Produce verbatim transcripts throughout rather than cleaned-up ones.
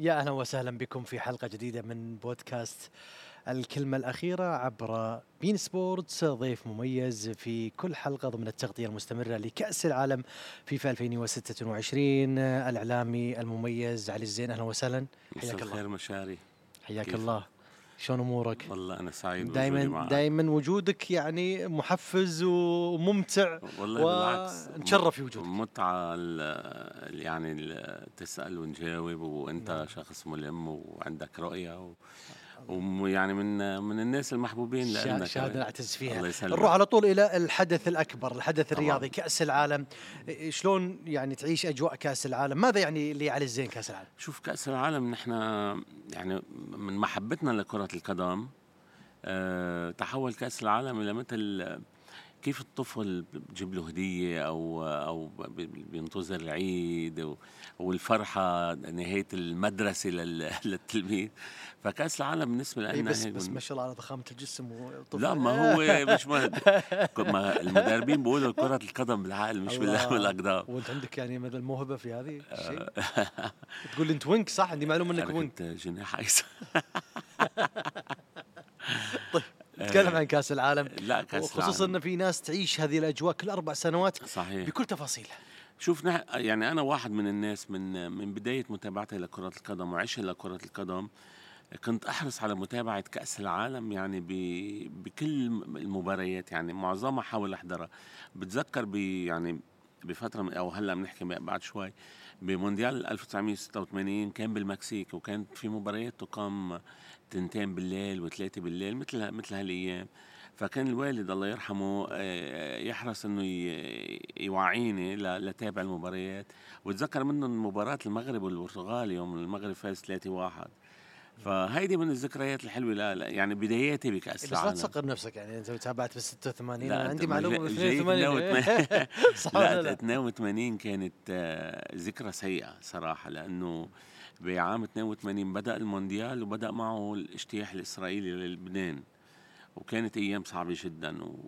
يا أهلا وسهلا بكم في حلقة جديدة من بودكاست الكلمة الأخيرة عبر بين سبورتس. ضيف مميز في كل حلقة ضمن التغطية المستمرة لكأس العالم فيفا ألفين وستة وعشرين. الإعلامي المميز علي الزين، أهلا وسهلا، حياك الله. خير مشاري، حياك كيف؟ الله، شلون أمورك؟ والله أنا سعيد بوجودي دائما معك. دائما وجودك يعني محفز وممتع، والله بالعكس، ونتشرف في وجودك. متعة ال- يعني ال- تسأل ونجاوب، وأنت نعم. شخص ملم وعندك رؤية و- ويعني من من الناس المحبوبين لنا. شهادة نعتز فيها. الله يسلمك. نروح على طول إلى الحدث الأكبر، الحدث طبعاً. الرياضي، كأس العالم. شلون يعني تعيش أجواء كأس العالم؟ ماذا يعني لي علي الزين كأس العالم؟ شوف، كأس العالم نحن يعني من محبتنا لكرة القدم أه تحول كأس العالم إلى مثل كيف الطفل بجيب له هدية أو أو بينتظر العيد والفرحة نهاية المدرسة للتلميذ. فكأس العالم بالنسبة لنا إيه بس هيك بس من... ما شاء الله على ضخامة الجسم وطفل. لا، ما هو مش مهد. ما المدربين بيقولوا كرة القدم بالعقل مش بالأقدام. وأنت عندك يعني مثل الموهبة في هذه الشيء. تقول لي أنت وينك، صح؟ عندي معلومة أنك أنا وينك. كنت جناح أيسر. طيب نتكلم عن كأس العالم. لا، كأس وخصوصا أن في ناس تعيش هذه الأجواء كل أربع سنوات. صحيح. بكل تفاصيلها. شوف، نح... يعني أنا واحد من الناس من من بداية متابعتي لكرة القدم وعيشي لكرة القدم كنت أحرص على متابعة كأس العالم، يعني ب... بكل المباريات، يعني معظمها حاول أحضرها. بتذكر ب يعني بفترة من... أو هلا بنحكي بعد شوي بمونديال ألف وتسعمية وستة وثمانين كان بالمكسيك، وكانت في مباريات تقام تنتين بالليل وثلاثة بالليل مثل مثل هالأيام. فكان الوالد الله يرحمه يحرص انه يوعيني لتابع المباريات. وتذكر منه مباراة المغرب والبرتغال يوم المغرب فاز ثلاثة واحد. فهيدي من الذكريات الحلوة. لا, لا يعني بداياتي بكأس بس العالم. لا تصغر نفسك، يعني انت تابعت بال ستة وثمانين. لا، انا عندي معلومه بال اثنين وثمانين. صح لا, ولا لا؟ اثنين وثمانين كانت ذكرى سيئة صراحة، لأنه بعام اثنين وثمانين بدأ المونديال وبدأ معه الاجتياح الإسرائيلي للبنان، وكانت أيام صعبة جدا و...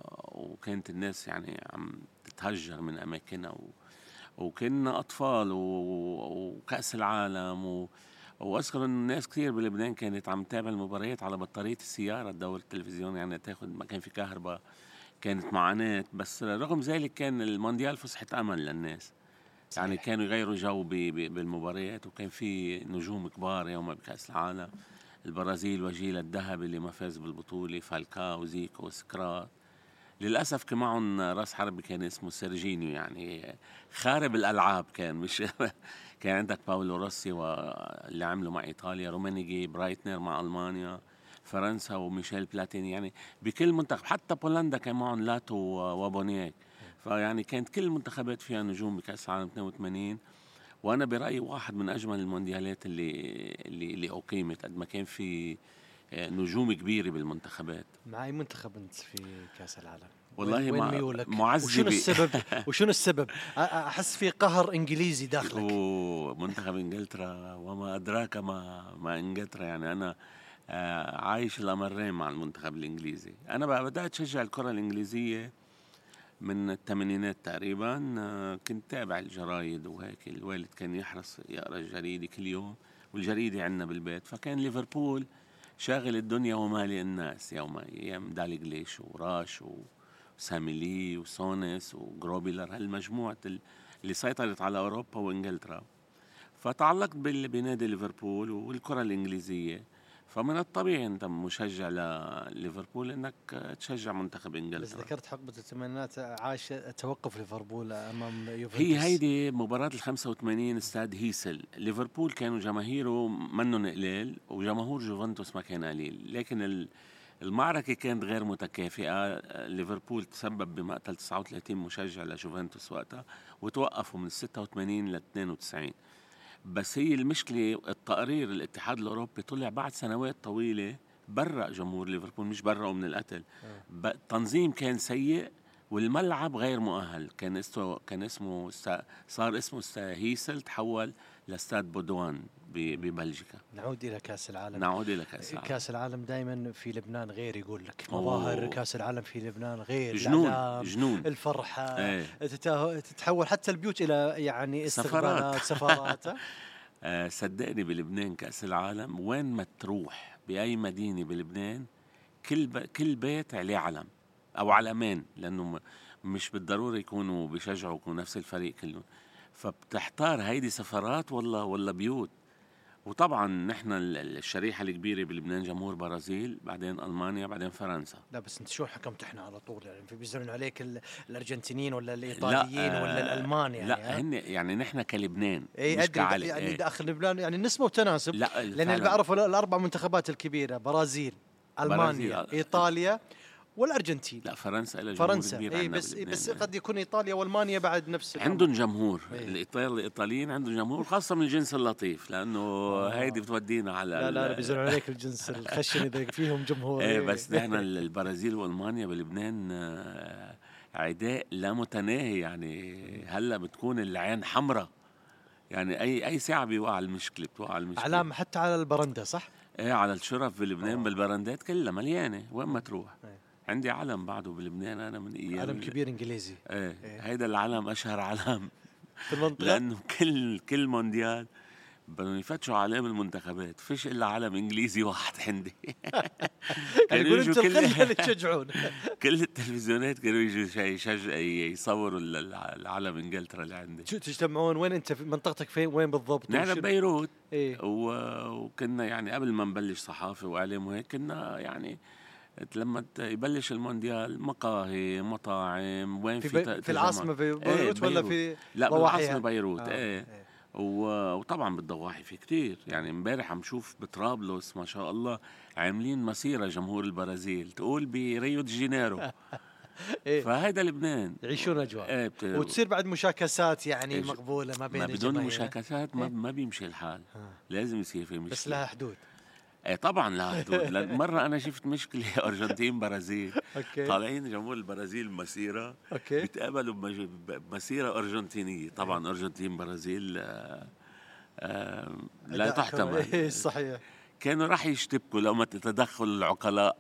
وكانت الناس يعني عم تتهجر من أماكنها و... وكنا أطفال و... وكأس العالم و... وأذكر أن الناس كثير بلبنان كانت عم تتابع المباريات على بطارية السيارة تدور التلفزيون، يعني تاخد ما كان في كهرباء. كانت معاناة، بس رغم ذلك كان المونديال فسحة أمل للناس. يعني كانوا يغيروا جو ب... ب... بالمباريات، وكان في نجوم كبار يوم بكأس العالم. البرازيل وجيل الذهب اللي ما فاز بالبطولة، فالكاو وزيكو وسكرات. للأسف كان معهم راس حرب كان اسمه سيرجينيو، يعني خارب الألعاب كان مش كان عندك باولو روسي واللي عملوا مع إيطاليا، رومانيجي، برايتنر مع ألمانيا، فرنسا وميشيل بلاتيني. يعني بكل منتخب، حتى بولندا كان معهم لاتو وبونياك. فيعني كانت كل المنتخبات فيها نجوم بكأس العالم اثنين وثمانين. وانا برايي واحد من اجمل المونديالات اللي اللي اللي اقيمت، قد ما كان في نجوم كبيره بالمنتخبات. مع اي منتخب انت في كاس العالم؟ والله وين ميولك؟ معذبه. وشنو السبب؟ وشنو السبب؟ احس في قهر انجليزي داخلك. ومنتخب انجلترا وما ادراك ما ما انجلترا. يعني انا عايش الامرين مع المنتخب الانجليزي. انا بقى بدات اشجع الكره الانجليزيه من الثمانينات تقريبا. كنت تابع الجرايد وهيك، الوالد كان يحرص يقرأ الجريدة كل يوم، والجريدة عندنا بالبيت. فكان ليفربول شاغل الدنيا ومالي الناس يوم أيام داليغليش وراش وساميلي وسونس وغروبيلر، هالمجموعة اللي سيطرت على أوروبا وإنجلترا. فتعلقت بنادي ليفربول والكرة الإنجليزية. فمن الطبيعي أنت مشجع لليفربول أنك تشجع منتخب إنجلترا. بس ذكرت حقبة الثمانينات عاش توقف ليفربول أمام يوفنتوس. هي هيدي مباراة الخمسة وثمانين استاد هيسل. ليفربول كانوا جماهيره منن قليل، وجمهور يوفنتوس ما كان قليل، لكن المعركة كانت غير متكافئة. ليفربول تسبب بمقتل تسعة وثلاثين مشجع لجوفنتوس وقتها، وتوقفوا من ستة وثمانين ل اثنين وتسعين. بس هي المشكلة، التقرير الاتحاد الأوروبي طلع بعد سنوات طويلة برأ جمهور ليفربول، مش برأوا من القتل. التنظيم كان سيء والملعب غير مؤهل. كان اسمه كان اسمه صار اسمه هيسل، تحول لاستاد بودوان ببلجيكا. نعود إلى كأس العالم. نعود إلى كأس العالم. كأس العالم دائما في لبنان غير، يقول لك مظاهر كأس العالم في لبنان غير. جنون جنون الفرحة ايه. تتحول حتى البيوت إلى يعني استقبالات، سفارات. آه صدقني بلبنان كأس العالم وين ما تروح بأي مدينة بلبنان كل ب... كل بيت عليه علم أو علمين، لأنه م... مش بالضرورة يكونوا بيشجعوا يكونوا نفس الفريق كلهم. فبتحتار هيدي سفرات ولا ولا بيوت. وطبعا نحن الشريحة الكبيرة بلبنان جمهور برازيل، بعدين ألمانيا، بعدين فرنسا. لا بس انت شو حكمت احنا على طول يعني؟ في بيزعلون عليك ال... الارجنتينيين ولا الايطاليين لا ولا الالمان يعني؟ لا هن يعني نحن كلبنان اي مش كعلم يعني ايه. داخل لبنان يعني نسبة وتناسب. لا لان اللي بعرفه الاربع منتخبات الكبيرة برازيل، المانيا، برازيل. ايطاليا والارجنتين. لا فرنسا لها جمهور فرنسا كبير. اي بس بلبنان. بس قد يكون ايطاليا والمانيا بعد نفس عندهم جمهور. إيه. الايطال الايطاليين عندهم جمهور خاصه من الجنس اللطيف، لانه آه. هيدي بتودينا على لا لا بيزعلون عليك الجنس الخشن اذا فيهم جمهور. ايه بس نحن البرازيل والمانيا بلبنان عداء لا متناهي يعني. هلا بتكون العين حمراء يعني، اي اي ساعه بيوقع المشكله بتوقع المشكله. علام حتى على البرندة صح؟ ايه على الشرف بلبنان. أوه. بالبراندات كلها مليانه وين ما تروح. ايه. عندي علم بعده بلبنان انا من ايام علم كبير انجليزي. ايه, ايه. هيدا العلم اشهر علم في المنطقة، لانه كل كل مونديال بدهم يفتشوا علام المنتخبات، فيش الا علم انجليزي واحد عندي. كانوا يجوا كل اللي تشجعون. كل التلفزيونات كانوا يجوا يشجع يصوروا العلم انجلترا اللي عندي. شو تجتمعون وين انت؟ في منطقتك فين وين بالضبط؟ نحن ببيروت. ايه. وكنا يعني قبل ما نبلش صحافه واعلام وهيك كنا يعني لما يبلش المونديال مقاهي مطاعم وين في في, في العاصمه في بيروت. ايه ولا في لا بالعاصمه بيروت. آه. ايه, ايه. وطبعا بالضواحي في كتير يعني. امبارح عم شوف بطرابلس ما شاء الله عاملين مسيره جمهور البرازيل تقول بريو دي جانيرو. إيه؟ فهيدا لبنان يعيشون اجواء. ايه بت... وتصير بعد مشاكسات يعني إيه مقبوله ما بين ما بدون الجماهير. مشاكسات ما, إيه؟ ما بيمشي الحال. ها. لازم يصير في مشكله بس لها حدود. ايه طبعا لها حدود. مرة أنا شفت مشكلة أرجنتين برازيل طالعين جمهور البرازيل مسيرة بيتقابلوا بمسيرة أرجنتينية. طبعا أرجنتين برازيل آآ آآ لا تحتمل. إيه صحيح. كانوا راح يشتبكوا لو ما تتدخل العقلاء.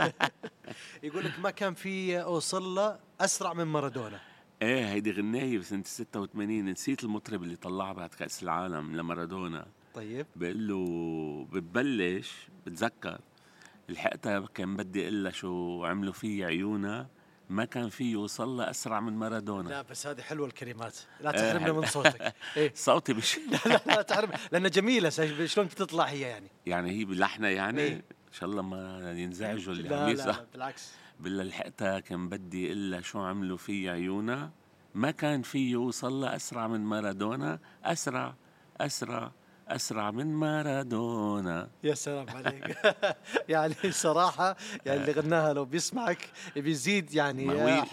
يقول لك ما كان في أوصل أسرع من مارادونا. ايه هيدي غناية بسنة ستة وثمانين. نسيت المطرب اللي طلعها بعد كأس العالم لمارادونا. طيب بقول له بتبلش بتذكر الحقتها كان بدي اقول لها شو عملوا فيه عيونا ما كان فيه يوصل لها اسرع من مارادونا. لا بس هذه حلوه الكلمات. لا تحرمنا من صوتك. إيه؟ صوتي مش لا لا لا تحرم لانها جميله. شلون بتطلع هي يعني؟ يعني هي بلحنها يعني. إيه؟ ان شاء الله ما ينزعجوا اللي عم يسمعوا. لا لا بالعكس. بالله الحقتها كان بدي اقول لها شو عملوا فيه عيونا ما كان فيه يوصل لها اسرع من مارادونا. اسرع اسرع أسرع من مارادونا. يا سلام عليك. يعني صراحة يعني اللي غناها لو بيسمعك بيزيد يعني.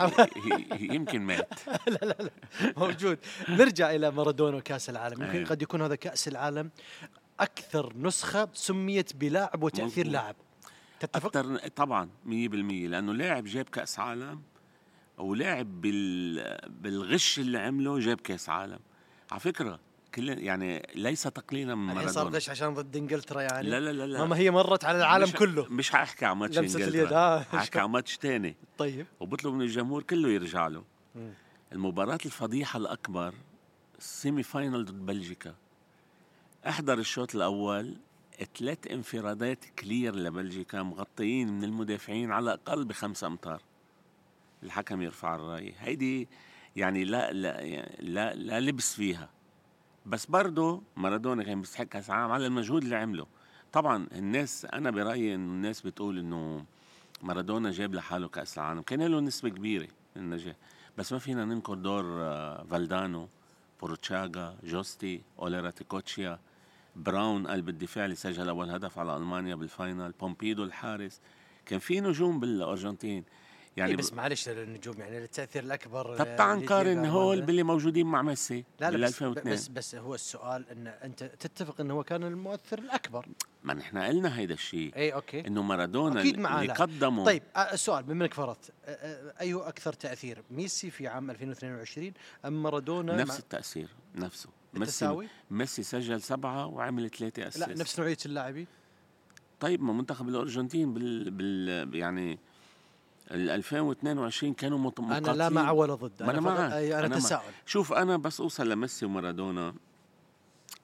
يمكن مات. لا لا لا موجود. نرجع إلى مارادونا وكأس العالم. يمكن قد يكون هذا كأس العالم أكثر نسخة سميت بلاعب وتأثير لاعب. تتفق؟ طبعا مية بالمية لأنه لاعب جاب كأس عالم ولاعب بالغش اللي عمله جاب كأس عالم. على فكرة كل يعني ليس تقليلا من مارادونا. صار غش عشان ضد انجلترا يعني. لا لا لا, لا. ما هي مرت على العالم مش كله. مش حاحكي على ماتش انجلترا. آه. حاحكي على ماتش تاني. طيب وبطلب من الجمهور كله يرجع له. م. المباراة الفضيحة الأكبر السيمي فاينل ضد بلجيكا. احضر الشوط الأول ثلاث انفرادات كلير لبلجيكا مغطيين من المدافعين على الأقل بخمسة أمتار. الحكم يرفع الراية. هيدي يعني لا لا يعني لا لا لبس فيها. بس برضه مارادونا كان بيستحق كأس العالم على المجهود اللي عمله. طبعا الناس أنا برأيي إنه الناس بتقول إنه مارادونا جاب لحاله كأس العالم كان له نسبة كبيرة من النجاح. بس ما فينا ننكر دور فالدانو بوروتشاغا جوستي أوليرا تيكوتشيا براون قلب الدفاع اللي سجل أول هدف على ألمانيا بالفاينل بومبيدو الحارس. كان في نجوم بالأرجنتين يعني. إيه بس معلش النجوم يعني التأثير الأكبر. طب تعال نقارن هول باللي موجودين مع ميسي بال ألفين واثنين. بس بس هو السؤال إن أنت تتفق إنه هو كان المؤثر الأكبر. ما نحن قلنا هيدا الشيء. إيه أوكي. إنه مارادونا اللي قدمه. طيب السؤال بما إنك فرضت أي أكثر تأثير ميسي في عام ألفين واثنين وعشرين أم مارادونا؟ نفس مع... التأثير نفسه. ميسي ميسي سجل سبعة وعمل ثلاثة أسيست. لا نفس نوعية اللاعبين. طيب ما منتخب الأرجنتين بال, بال... يعني ألفين واثنين وعشرين كانوا مقاتلين. أنا لا مع ولا ضد. أنا, أنا معك. أنا, أنا تساؤل. شوف أنا بس أوصل لميسي ومارادونا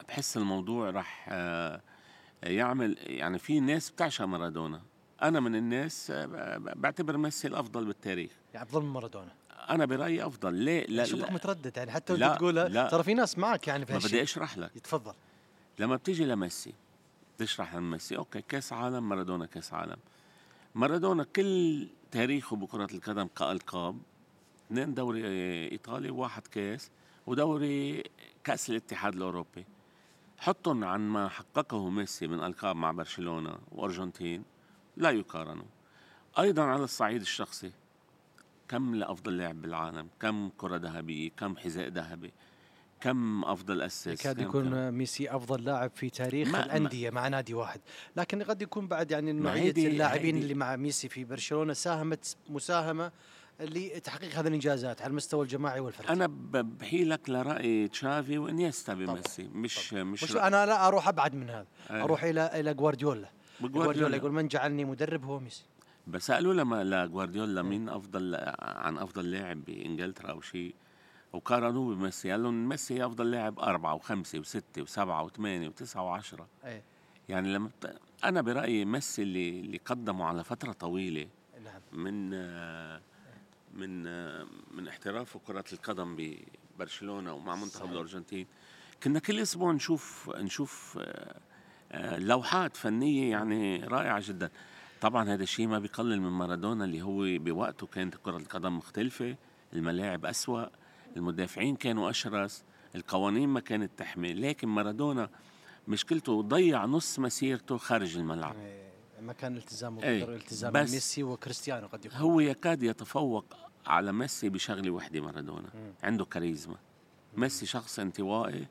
بحس الموضوع راح آه، يعمل، يعني في ناس بتعشق مارادونا. انا من الناس آه، ب- بعتبر ميسي الافضل بالتاريخ. يعني افضل من مارادونا. انا برايي افضل. ليه؟ يعني لا شوفك لا متردد يعني حتى وانت لا, تقولها، لا. ترى في ناس معك يعني في ما بدي هالشيء. اشرح لك. يتفضل. لما بتيجي لميسي تشرح عن ميسي، اوكي كاس عالم، مارادونا كاس عالم. مارادونا كل تاريخه بكرة القدم كألقاب اثنين دوري ايطالي وواحد كاس ودوري كأس الاتحاد الاوروبي. حطهم عن ما حققه ميسي من ألقاب مع برشلونة وأرجنتين لا يقارنوا. أيضا على الصعيد الشخصي، كم لأفضل لاعب بالعالم، كم كرة ذهبية، كم حذاء ذهبي، كم أفضل أسيس، يكاد كم يكون كم ميسي افضل لاعب في تاريخ ما, ما, الانديه مع نادي واحد، لكن قد يكون بعد يعني ما نوعيه هيدي اللاعبين هيدي اللي مع ميسي في برشلونه ساهمت مساهمه لتحقيق هذه الانجازات على المستوى الجماعي والفردي. أنا ب- بحكي لك لرأي تشافي وإنيستا بميسي، مش طبعا. مش مش رأي. انا لا اروح ابعد من هذا، آه. اروح الى الى جوارديولا. جوارديولا بجوارديولا. يقول من جعلني مدرب هو ميسي. بس قالوا لما لجوارديولا إيه. مين افضل عن افضل لاعب بانجلترا او شيء، وقارنوه بميسي، قال لهم ميسي افضل لاعب أربعة وخمسة وستة وسبعة وثمانية وتسعة وعشرة. ايه. يعني لما بت... انا برايي ميسي اللي اللي قدمه على فتره طويله نعم. من آه، من آه، من احترافه كره القدم ببرشلونه ومع منتخب صحيح. الارجنتين، كنا كل اسبوع نشوف نشوف آه، آه، لوحات فنيه يعني رائعه جدا. طبعا هذا الشيء ما بيقلل من مارادونا اللي هو بوقته كانت كرة القدم مختلفة، الملاعب أسوأ، المدافعين كانوا أشرس، القوانين ما كانت تحمي. لكن مارادونا مشكلته ضيع نص مسيرته خارج الملعب. إيه. ما كان التزامه ايه بقدر التزام بس ميسي وكريستيانو قد يكون. هو يكاد يتفوق على ميسي بشغلة وحدة. مارادونا مم. عنده كاريزما. ميسي شخص انطوائي،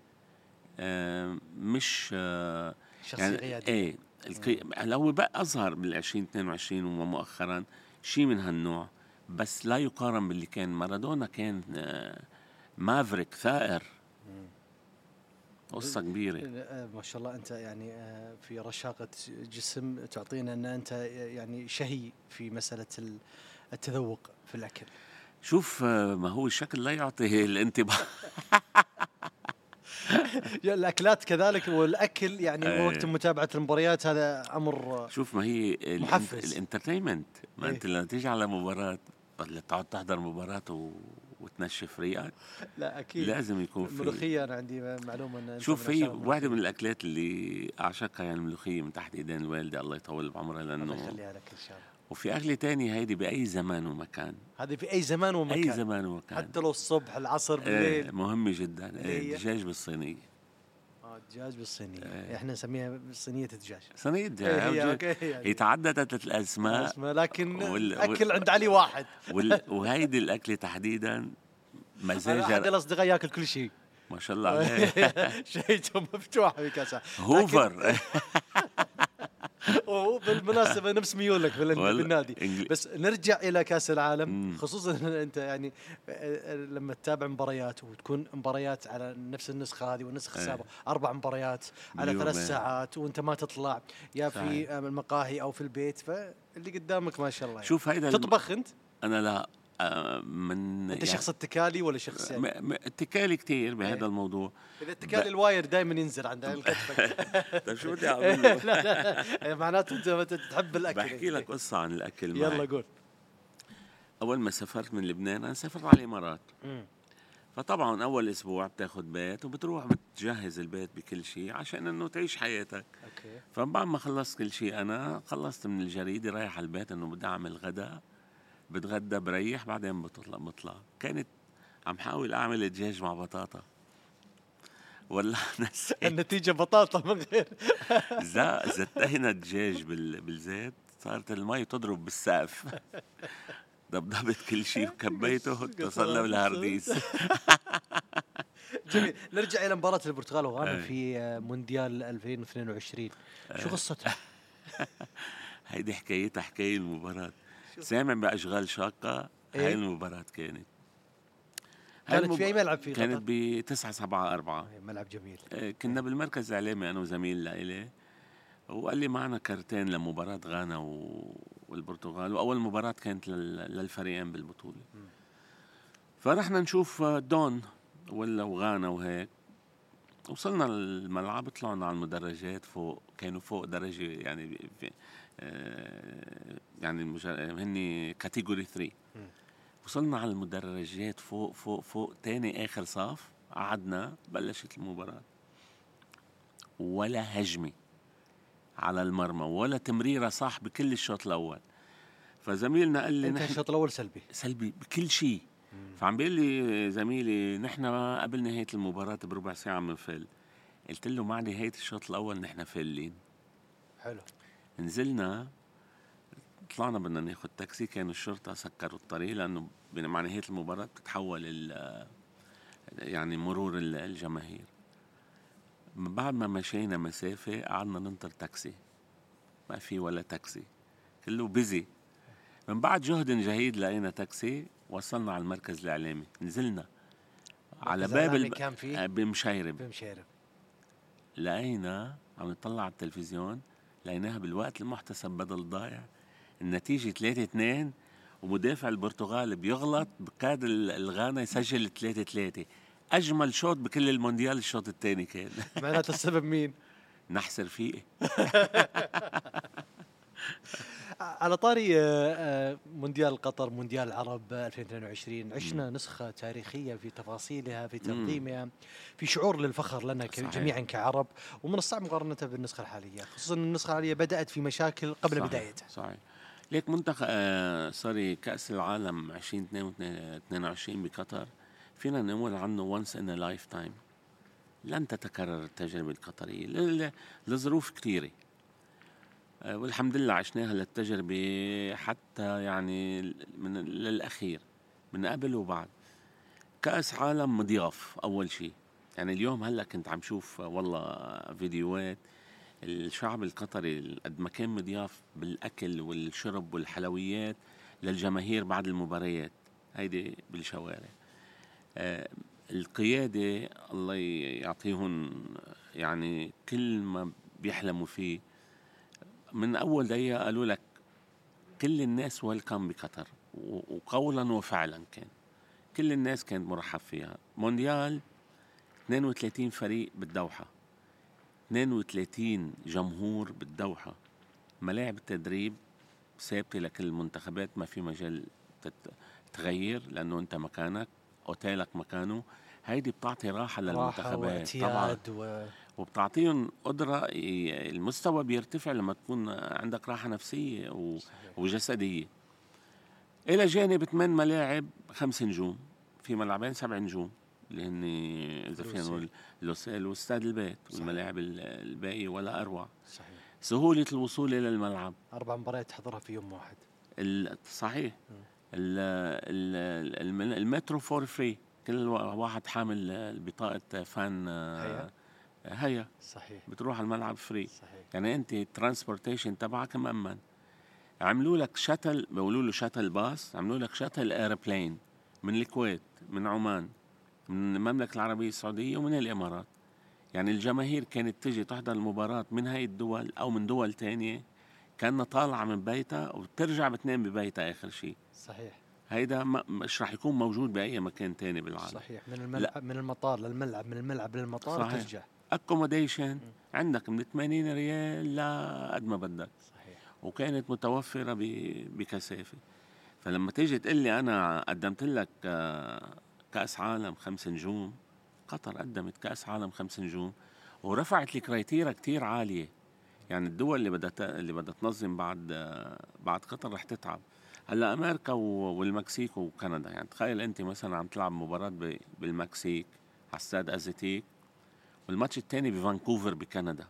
آه، مش آه، شخصيه يعني قياديه. ايه الكي... لو بقى اظهر بال ألفين واثنين وعشرين ومؤخرا شيء من هالنوع، بس لا يقارن باللي كان. مارادونا كان آه، مافريك ثائر، مم. قصة كبيرة. آه، ما شاء الله انت يعني آه، في رشاقه جسم تعطينا ان انت يعني شهي في مساله ال- التذوق في الاكل. شوف آه، ما هو الشكل لا يعطي الانتباه. يا الاكلات كذلك، والاكل يعني إيه. وقت متابعه المباريات هذا امر شوف ما هي محفز. الانترتينمنت. ما إيه. انت لما تيجي على مباراة بدل تقعد تحضر مباراة و... وتنشف ريقك، لا اكيد لازم يكون في. الملوخيه انا عندي معلومه ان أنت شوف من هي عشاق واحدة من الملوخية. الأكلات اللي أعشقها، يعني الملوخية من تحت إيدين الوالدة الله يطول بعمرها. الله لأنه يخليها لك ان شاء الله. وفي أكلة تانية هيدي بأي زمان ومكان. هذه في اي زمان ومكان. أي زمان ومكان. حتى لو الصبح العصر إيه بالليل. مهمة جدا. اللي إيه هي؟ دجاج بالصينية. آه، دجاج بالصينيه. إيه. احنا نسميها صينيه دجاج. صينية إيه دجاج. هي أو اوكي هي يعني. تعددت الأسماء. اسمه لكن وال- الاكل عند علي واحد. وال... وهيدي الأكلة تحديدا انا احد مزاجها الاصدقاء ياكل كل شيء. ما شاء الله عليه. شيته مفتوح في كاسه. هوفر. وبالمناسبه نفس ميولك في ال- والله بالنادي. إنجل- بس نرجع الى كاس العالم، مم. خصوصا إن انت يعني لما تتابع مباريات وتكون مباريات على نفس النسخه هذه والنسخه إيه. السابقه اربع مباريات على باليوم، ثلاث إيه. ساعات وانت ما تطلع يا في صحيح. المقاهي او في البيت، فاللي قدامك ما شاء الله يعني. شوف هيدا الم- تطبخ انت؟ أنا لا آه، من انت يعني شخص اتكالي ولا شخص يعني؟ م- م- اتكالي كتير بهذا إيه. الموضوع. اذا اتكالي الواير دائما ينزل عند كتفك. طيب شو بدي أعمل له؟ لا لا معناته انت أنت تحب الاكل. بحكي لك قصة عن الأكل. يلا معي. قول. أول ما سافرت من لبنان أنا سافرت على الإمارات. مم. فطبعا أول أسبوع بتاخد بيت وبتروح بتجهز البيت بكل شيء عشان إنه تعيش حياتك. اوكي. فبعد ما خلصت كل شيء أنا خلصت من الجريدة رايح على البيت إنه بدي أعمل غدا، بتغدى بريح بعدين بطلع بطلع. كانت عم حاول أعمل دجاج مع بطاطا ولا نسيت. النتيجة بطاطا من غير. زا- زتينا الدجاج بال- بالزيت، صارت المي تضرب بالسقف. ضبضبت كل شيء وكبيته اتصلنا بالهارديس. جميل. نرجع إلى مباراة البرتغال وغانا أي. في مونديال ألفين واثنين وعشرين. شو قصتها؟ هيدي حكايتها حكاية المباراة. سامع بأشغال شاقة. إيه؟ هاي المباراة كانت كانت هالمب- في أي ملعب في كانت قطر؟ ب تسعة سبعة أربعة. أي ملعب جميل. آه، كنا بالمركز الإعلامي أنا وزميل لإلي، وقال لي معنا كارتين لمباراة غانا و- والبرتغال، وأول مباراة كانت لل- للفريقين بالبطولة. فرحنا نشوف دون ولا وغانا وهيك. وصلنا الملعب، طلعنا على المدرجات فوق، كانوا فوق درجة يعني في آه يعني هن كاتيجوري ثلاثة. وصلنا على المدرجات فوق فوق فوق تاني آخر صف، قعدنا بلشت المباراة، ولا هجمة على المرمى ولا تمريرة صح بكل الشوط الأول. فزميلنا قال لي انت الشوط الأول سلبي سلبي بكل شيء. فعم بيقول لي زميلي نحن قبل نهاية المباراة بربع ساعة منفل. قلت له مع نهاية الشوط الأول نحن فالين. حلو. نزلنا طلعنا بدنا ناخد تاكسي، كانوا الشرطة سكروا الطريق لأنه مع نهاية المباراة بتتحول يعني مرور الجماهير. بعد ما مشينا مسافة قعدنا ننطر تاكسي، ما في ولا تاكسي، كله بيزي. من بعد جهد جهيد لقينا تاكسي، وصلنا على المركز الإعلامي. نزلنا على باب الب... كان فيه بمشيرب بمشيرب لقينا عم نطلع على التلفزيون، لقيناها بالوقت المحتسب بدل ضايع، النتيجة ثلاثة اثنين، ومدافع البرتغال بيغلط بقاد الغانا يسجل ثلاثة ثلاثة. أجمل شوط بكل المونديال الشوط الثاني كان. معناته السبب مين؟ نحسر فيه. على طاري مونديال قطر، مونديال العرب ألفين واثنين وعشرين، عشنا م. نسخة تاريخية في تفاصيلها، في تنظيمها، في شعور للفخر لنا جميعا كعرب، ومن الصعب مقارنتها بالنسخة الحالية، خصوصا النسخة الحالية بدأت في مشاكل قبل صحيح. بدايتها. صحيح. ليك منتخب آه صار كأس العالم عشرين اثنين وعشرين بقطر فينا نقول عنه once in a lifetime. لن تتكرر التجربة القطرية لظروف كثيرة، والحمد لله عشناها للتجربة حتى يعني من للأخير، من قبل وبعد. كأس عالم مضياف أول شيء، يعني اليوم هلأ كنت عم شوف والله فيديوهات الشعب القطري قد ما كان مضياف بالأكل والشرب والحلويات للجماهير بعد المباريات هيدي بالشوارع. آه القيادة الله يعطيهم يعني كل ما بيحلموا فيه. من أول دقيقة قالوا لك كل الناس ويلكم بقطر، وقولا وفعلا كان كل الناس كانت مرحب فيها. مونديال اثنين وثلاثين فريق بالدوحة، اثنين وثلاثين جمهور بالدوحة، ملاعب التدريب ثابتة لكل المنتخبات، ما في مجال تغير لأنه أنت مكانك، أوتيلك مكانه. هيدي بتعطي راحة للمنتخبات طبعا، و... وبتعطيهم قدرة، المستوى بيرتفع لما تكون عندك راحة نفسية و... وجسدية. إلى جانب ثمان ملاعب خمس نجوم، في ملعبين سبع نجوم اللي هن إذا فينا نقول لوسيل واستاد البيت، والملاعب الباقية ولا أروع. صحيح. سهولة الوصول إلى الملعب، أربع مباريات تحضرها في يوم واحد. ال... صحيح. ال... ال... المترو فور فري، كل واحد حامل بطاقة فان هيا. هيا صحيح. بتروح على الملعب فري. صحيح. يعني أنت ترانسبورتيشن تبعك مأمن. عملوا لك شاتل، بيقولوا له شاتل باص، عملوا لك شاتل ايربلين من الكويت، من عمان، من المملكة العربية السعودية، ومن الإمارات. يعني الجماهير كانت تجي تحضر المباراة من هاي الدول أو من دول تانية، كانت طالعة من بيتها وبترجع بتنام ببيتها آخر شيء. صحيح. هيدا مش راح يكون موجود بأي مكان تاني بالعالم. صحيح. من الملعب، من المطار للملعب، من الملعب للمطار. صحيح. ترجع اكوموديشن عندك من ثمانين ريال لا قد ما بدك. صحيح. وكانت متوفرة بكثافة. فلما تيجي تقول لي أنا قدمت لك كأس عالم خمس نجوم، قطر قدمت كأس عالم خمس نجوم ورفعت الكرايتيرا كتير عالية. يعني الدول اللي بدها اللي بدها تنظم بعد بعد قطر رح تتعب. هلا أمريكا والمكسيك وكندا، يعني تخيل أنت مثلا عم تلعب مباراة بالمكسيك على استاد أزيتيك، والماتش الثاني بفانكوفر بكندا،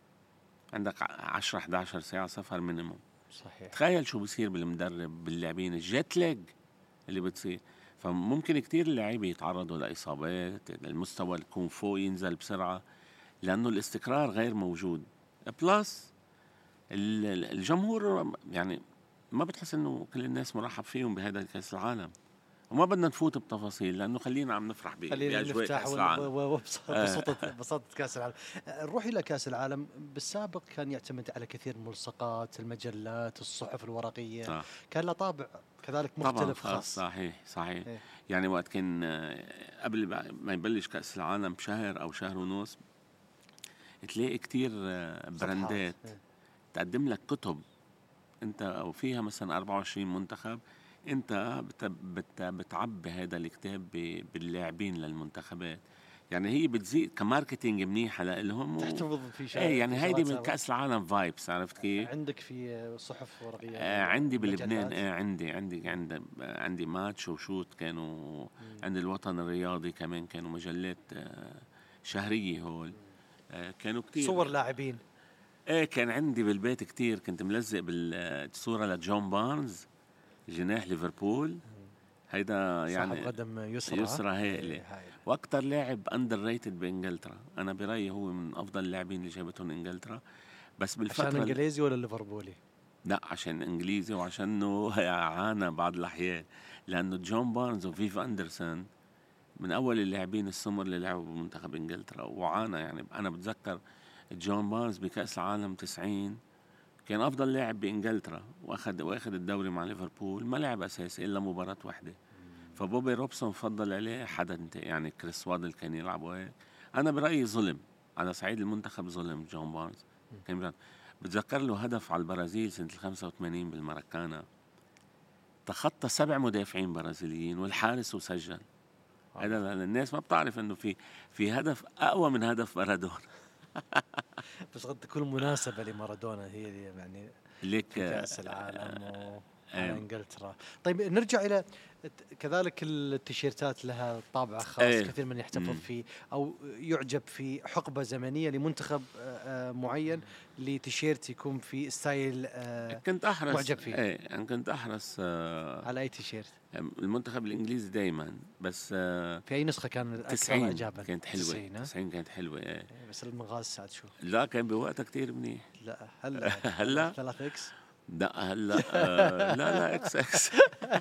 عندك عشرة إحدى عشر ساعة سفر مينيموم. صحيح. تخيل شو بصير بالمدرب، باللاعبين، الجيت لاج اللي بتصير. فممكن كتير اللاعبين يتعرضوا لإصابات، المستوى الكون فوق ينزل بسرعة لأنه الاستقرار غير موجود. بلس الجمهور يعني ما بتحس إنه كل الناس مرحب فيهم بهذا كأس العالم، وما بدنا نفوت بتفاصيل لأنه خلينا عم نفرح بأجواء كأس العالم وبسطة بسطة كأس العالم. نروح إلى كأس العالم. بالسابق كان يعتمد على كثير من الملصقات، المجلات، الصحف الورقية. صح. كان له طابع كذلك مختلف خاص. صحيح صحيح. إيه. يعني وقت كان قبل ما يبلش كأس العالم بشهر أو شهر ونص تلاقي كتير آه، براندات صفحات. تقدم لك كتب انت وفيها مثلا أربعة وعشرين منتخب، انت بت بت بتعبي هذا الكتاب ب- باللاعبين للمنتخبات. يعني هي بتزيد كماركتينج منيحه لهم و... تحتفظ في شا... ايه يعني في هيدي شغلات من سابقة. كأس العالم فايبس، عرفت كيف؟ عندك في صحف ورقية آه عندي بلبنان، مجلات؟ آه عندي عندي عندي آه عندي ماتش وشوت كانوا، عندي الوطن الرياضي كمان كانوا مجلات آه شهرية هول، آه كانوا كتير. صور لاعبين؟ ايه كان عندي بالبيت كتير، كنت ملزق بالصورة لجون بارنز جناح ليفربول، هيدا صاحب يعني قدم يسرى. يسرى إيه، هائلة، هاي. واكتر لاعب اندر ريتد بانجلترا، انا برأيي هو من افضل اللاعبين اللي جابتهم انجلترا. بس عشان بالفترة ال- انجليزي ولا ليفربولي؟ لا عشان انجليزي وعشانه عانى بعض الاحيان، لانه جون بارنز وفيف اندرسون من اول اللاعبين السمر اللي لعبوا بمنتخب انجلترا وعانى. يعني انا بتذكر جون بارنز بكأس العالم تسعين كان افضل لاعب بانجلترا، واخذ واخذ الدوري مع ليفربول، ما لعب اساسي الا مباراة واحدة. فبوبي روبسون فضل عليه حدا انت يعني كريس وادل كان يلعبوا هيك. انا برايي ظلم على صعيد المنتخب، ظلم جون بارنز. كان بيلعب. بتذكر له هدف على البرازيل سنة الخمسة وثمانين بالمراكانا، تخطى سبع مدافعين برازيليين والحارس وسجل. هذا الناس ما بتعرف انه في في هدف اقوى من هدف مارادونا. بس قد تكون مناسبة لمارادونا هي اللي يعني ليك في كأس العالم وعلى آه، انجلترا. طيب نرجع الى كذلك التيشيرتات لها طابع خاص، ايه كثير من يحتفظ مم. فيه او يعجب في حقبة زمنية لمنتخب آه، آه، معين لتيشيرت يكون في ستايل آه، كنت احرص معجب فيه. ايه انا كنت احرص آه، على اي تيشيرت؟ المنتخب الانجليزي دائما، بس آه، في اي نسخة كان الاكثر تسعين اعجابا؟ كانت حلوة، تسعين، ها؟ تسعين كانت حلوة ايه. إيه، بس المغاز ساعد شو؟ لا كان بوقتها كتير منيح. لا هلا هلا ثلاثة اكس. لا هلا آه لا لا اكس اكس.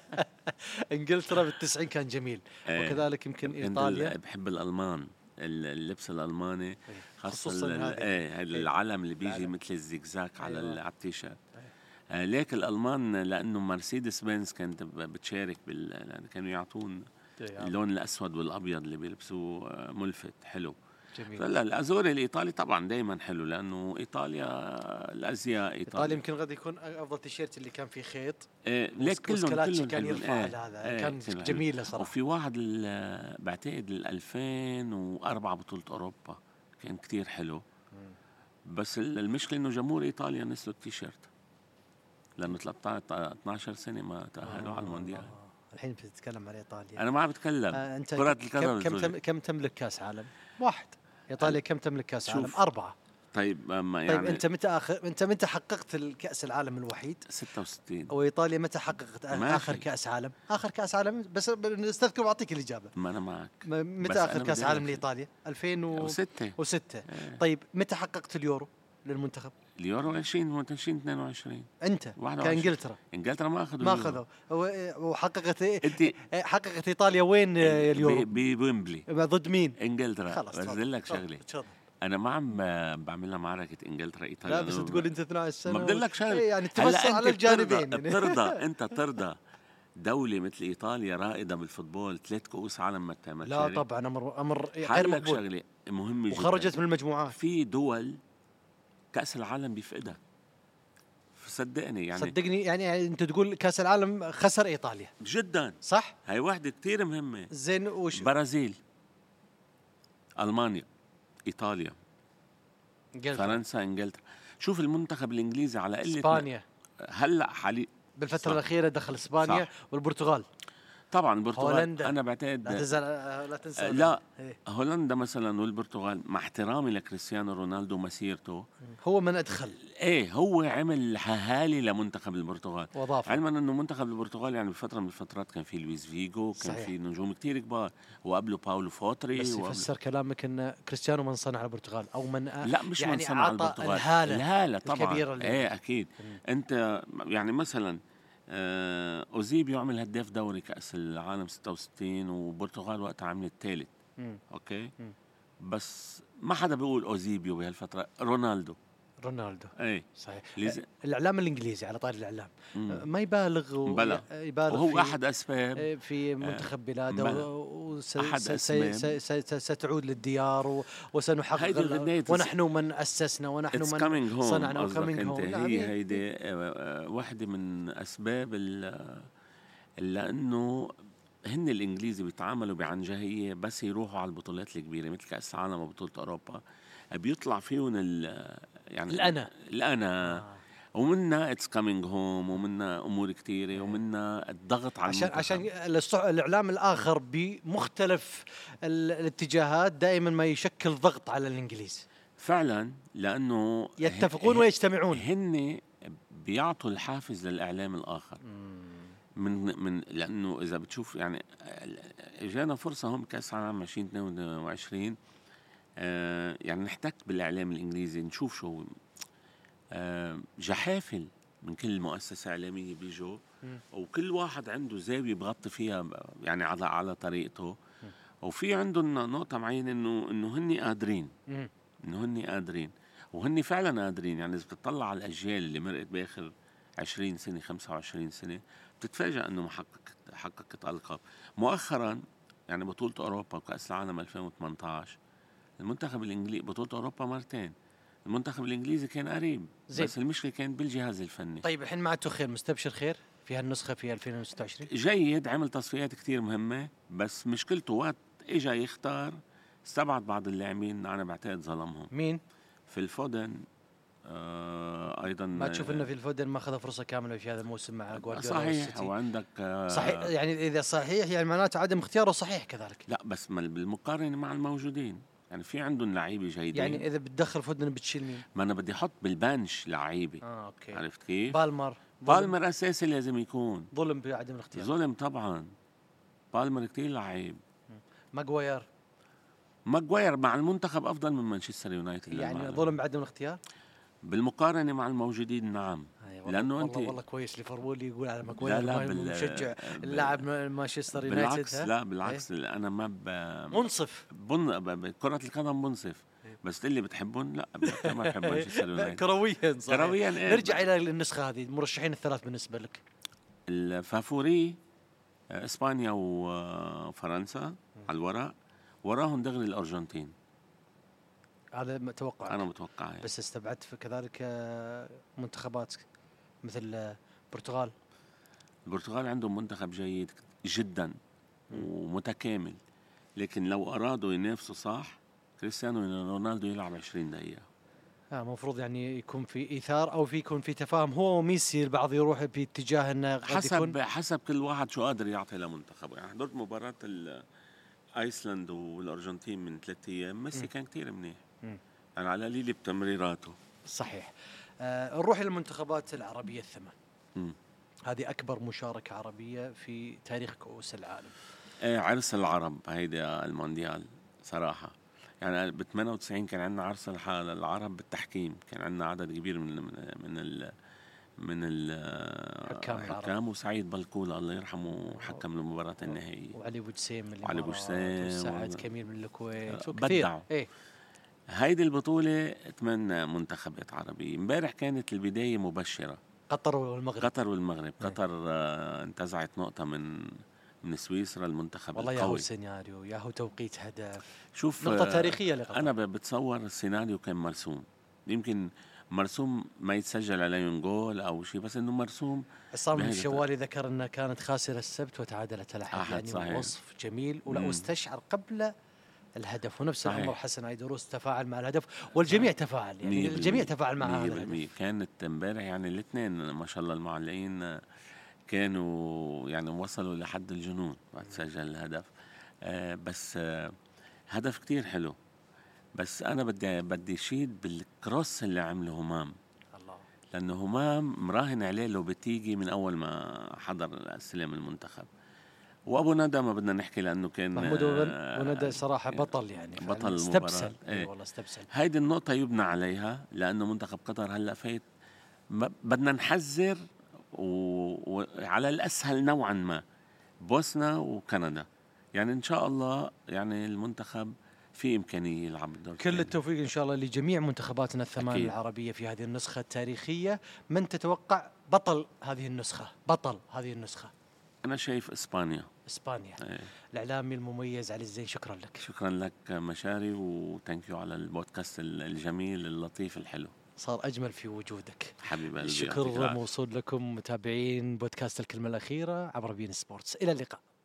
انجلترا بالتسعين كان جميل، إيه. وكذلك يمكن كنت ايطاليا. ال- بحب الالمان، ال- اللبس الالماني إيه، خاصة خصوصاً ال- هذه. ايه هذا إيه، العلم اللي بيجي العلم. مثل الزجزاك على أيوة. ال- على التيشيرت. إيه. آه ليك الالمان لانه مرسيدس بنز كانت ب- بتشارك بال يعني كانوا يعطون إيه، اللون الاسود والابيض اللي بيلبسوه آه، ملفت حلو. جميل. لا الازوري الايطالي طبعا دائما حلو، لانه ايطاليا الازياء ايطاليا ايطاليا يمكن قد يكون افضل تيشيرت اللي كان فيه خيط. إيه ليك كلهم وسكلاتشي كلهم كان حلوين. يرفع إيه على هذا، إيه كان كلهم حلو. جميله صراحه. وفي واحد ال- بعتقد ال ألفين وأربعة بطولة اوروبا كان كتير حلو. بس ال- المشكله انه جمهور ايطاليا نسلوا التيشيرت لانه ثلاثة عشر سنه ما تاهلوا على المونديال. آه، الحين بتتكلم على ايطاليا. انا ما عم بتكلم آه، انت كرة كم القدم كم الزوجي. تم كم تملك كاس عالم؟ واحد. ايطاليا كم تملك كاس شوف. عالم؟ اربعه. طيب ما طيب يعني انت متى اخر انت متى حققت الكاس العالم الوحيد؟ ستة وستين. وايطاليا متى حققت ماشي. اخر كاس عالم؟ اخر كاس عالم بس نستذكر واعطيك الاجابه. ما انا معك. م- بس متى اخر أنا كاس بدي عالم أقول لك. لايطاليا؟ ألفين وستة. وستة. إيه. طيب متى حققت اليورو للمنتخب؟ اليورو عشرين عشرين اثنين وعشرين. انت واحد وعشرين. كانجلترا انجلترا ما اخذوا ما اليورو. اخذوا. و- وحققت إيه؟ انت حققت ايطاليا وين آه، اليورو؟ ب- بويمبلي ضد مين؟ انجلترا. خلاص بس تفضل. لك تفضل. شغله، تفضل. انا ما عم بعملها معركه انجلترا ايطاليا. لا بس أنا تقول انت اثنا عشر سنه. ما بدي لك شغله. إيه يعني هلا تفصل أنت على الجانبين بترضى, يعني. بترضى انت ترضى دوله مثل ايطاليا رائده بالفوتبول ثلاث كؤوس عالم ما تعمل لا شارك؟ طبعا امر امر غير حقول لك مقبول. شغله مهمه جدا، وخرجت من المجموعات. في دول كاس العالم بيفقدها، صدقني يعني صدقني يعني انت تقول كاس العالم خسر ايطاليا، جدا. صح؟ هاي واحدة كتير مهمة. زين وش؟ برازيل، ألمانيا، إيطاليا، إنجلترا. فرنسا، إنجلترا. شوف المنتخب الإنجليزي على قلة اسبانيا هلا حالي بالفتره صح. الاخيره دخل اسبانيا صح. والبرتغال. طبعا البرتغال هولندا. أنا بعتقد لا تزال لا تنسى. آه، لا إيه. هولندا مثلا والبرتغال مع احترامي لكريستيانو رونالدو ومسيرته، هو من ادخل ايه هو عمل هالي لمنتخب البرتغال. واضاف. علما انه منتخب البرتغال يعني بفتره من الفترات كان في لويس فيجو، كان صحيح. في نجوم كتير كبار، وقبله باولو فوتري بس وقبله يفسر كلامك ان كريستيانو من صنع البرتغال او من لا مش يعني من صنع عطى البرتغال، الهاله الهاله طبعا الكبيرة اللي- ايه اكيد. مم. انت يعني مثلا آه، اوزيبيو عمل هداف دوري كاس العالم ستة وستين والبرتغال وقتها عملت الثالث. مم. اوكي مم. بس ما حدا بيقول اوزيبيو بهالفتره، رونالدو رونالدو. ايه صحيح. لز... الاعلام الانجليزي على طاري الاعلام مم. ما يبالغ و- بلى. يبالغ وهو في احد اسباب في منتخب بلاده بلى. و- ستعود للديار وسنحقق ونحن من أسسنا ونحن من صنعنا وكمينج هوم. هي هيدي واحدة من أسباب لأنه هن الإنجليزي بيتعاملوا بعنجهية بس يروحوا على البطولات الكبيرة مثل كأس العالم وبطولة أوروبا بيطلع فيهم يعني الأنا الأنا آه. ومنا اتس كامينج هوم ومنا امور كثيره ومنا الضغط على عشان عشان الاعلام الاخر بمختلف الاتجاهات دائما ما يشكل ضغط على الانجليز فعلا لانه يتفقون ويجتمعون. هن بيعطوا الحافز للاعلام الاخر من من لانه اذا بتشوف يعني اجانا فرصه هم كاس العالم عشرين اثنين وعشرين آه يعني نحتك بالاعلام الانجليزي نشوف شو آه جحافل من كل مؤسسة إعلامية بيجوا وكل واحد عنده زاوية بغطي فيها يعني على على طريقته م. وفي عندهم نقطة معينة إنه إنه هني قادرين م. إنه هني قادرين وهني فعلا قادرين. يعني إذا بتطلع على الأجيال اللي مرقت بآخر عشرين سنة خمسة وعشرين سنة بتتفاجأ إنه محقق حققت ألقاب مؤخرا. يعني بطولة أوروبا وكأس العالم ألفين وثمانية عشر المنتخب الإنجليزي بطولة أوروبا مرتين المنتخب الإنجليزي كان قريب زي. بس المشكلة كان بالجهاز الفني. طيب الحين معته خير مستبشر خير في هالنسخة في ألفين وستة وعشرين جيد عمل تصفيات كتير مهمة بس مشكلته وقت إجا يختار استبعد بعض اللاعبين أنا بعتقد ظلمهم. مين؟ في الفودن آه أيضا ما تشوف إنه في الفودن ما أخذ فرصة كاملة في هذا الموسم مع جوارديولا صحيح وعندك آه صحيح يعني إذا صحيح يعني معناته عدم اختياره صحيح كذلك. لا بس بالمقارنة مع الموجودين يعني في عندهم لعيبه جيدين. يعني اذا بتدخل فودن بتشيل مين؟ ما انا بدي احط بالبنش لعيبه. اه اوكي عرفت كيف؟ بالمر بالمر اساسي لازم يكون. ظلم بعدم الاختيار. ظلم طبعا. بالمر كتير لعيب. ماغواير ماغواير مع المنتخب افضل من مانشستر يونايتد. يعني ظلم بعدم الاختيار بالمقارنه مع الموجودين نعم. لانه انت والله كويس ليفربول يقول على ماغواير لا لا مشجع اللاعب مانشستر يونايتد. بالعكس لا بالعكس ايه؟ انا ما ب... منصف بن... كرة القدم منصف بس اللي بتحبون لا ما بحب مانشستر يونايتد كرويا صحيح. كرويا ايه؟ نرجع الى النسخه هذه المرشحين الثلاث بالنسبه لك. الفافوري اسبانيا وفرنسا على الورق وراهم دغري الارجنتين. هذا متوقع انا متوقع يعني. بس استبعدت كذلك منتخبات مثل البرتغال. البرتغال عندهم منتخب جيد جدا ومتكامل لكن لو ارادوا ينافسوا صح كريستيانو رونالدو يلعب عشرين دقيقة. اه المفروض يعني يكون في ايثار او في يكون في تفاهم هو وميسي. البعض يروح باتجاه انه حسب يكون حسب كل واحد شو قادر يعطي لمنتخبه. يعني حضرت مباراة ايسلند والارجنتين من ثلاثة ايام ميسي كان كتير منيح يعني على قليل بتمريراته. صحيح. آه نروح الى المنتخبات العربية الثمان. م. هذه اكبر مشاركة عربية في تاريخ كؤوس العالم. ايه عرس العرب هيدا المونديال صراحة. يعني ب ثمانية وتسعين كان عندنا عرس العرب بالتحكيم. كان عندنا عدد كبير من من ال من الحكام وسعيد بلكولة الله يرحمه حكم المباراة النهائية وعلي بوجسيم من وعلي بوجسيم وسعد كميل من الكويت بدعوا. ايه هيدي البطولة ثمان منتخبات عربية. امبارح كانت البداية مبشرة. قطر والمغرب قطر والمغرب ايه. قطر آه انتزعت نقطة من من سويسرا المنتخب والله القوي. ياهو سيناريو ياهو توقيت هدف. شوف نقطة تاريخية لقطر. أنا بتصور السيناريو كان مرسوم. يمكن مرسوم ما يتسجل عليهم جول أو شيء بس إنه مرسوم. عصام الشوالي ذكر أنها كانت خاسرة السبت وتعادلت الأحد. يعني صحيح. وصف جميل ولا واستشعر قبل الهدف ونفس الأمر حسن عيدروس تفاعل مع الهدف والجميع تفاعل يعني الجميع تفاعل مع هذا الهدف. كانت امبارح يعني الاثنين ما شاء الله المعلقين كانوا يعني وصلوا لحد الجنون بعد سجل الهدف. آه بس آه هدف كتير حلو. بس أنا بدي بدي شيد بالكروس اللي عمله همام. الله. لأنه همام مراهن عليه لو بتيجي من أول ما حضر استلام المنتخب. وأبو ندى ما بدنا نحكي لأنه كان محمود أبو ندى صراحة بطل يعني بطل استبسل. ايه والله استبسل. هيدي النقطة يبنى عليها لأنه منتخب قطر هلأ فايت بدنا نحذر وعلى الأسهل نوعا ما بوسنا وكندا. يعني إن شاء الله يعني المنتخب في إمكانية يلعب الدور. كل التوفيق إن شاء الله لجميع منتخباتنا الثمان أكيد. العربية في هذه النسخة التاريخية. من تتوقع بطل هذه النسخة بطل هذه النسخة؟ أنا شايف إسبانيا. إسبانيا. إيه. الإعلامي المميز علي الزين، شكرا لك. شكرا لك مشاري، وتانكيو على البودكاست الجميل اللطيف الحلو. صار أجمل في وجودك حبيب قلبي. الشكر موصول لكم متابعين بودكاست الكلمة الأخيرة عبر بين سبورتس. إلى اللقاء.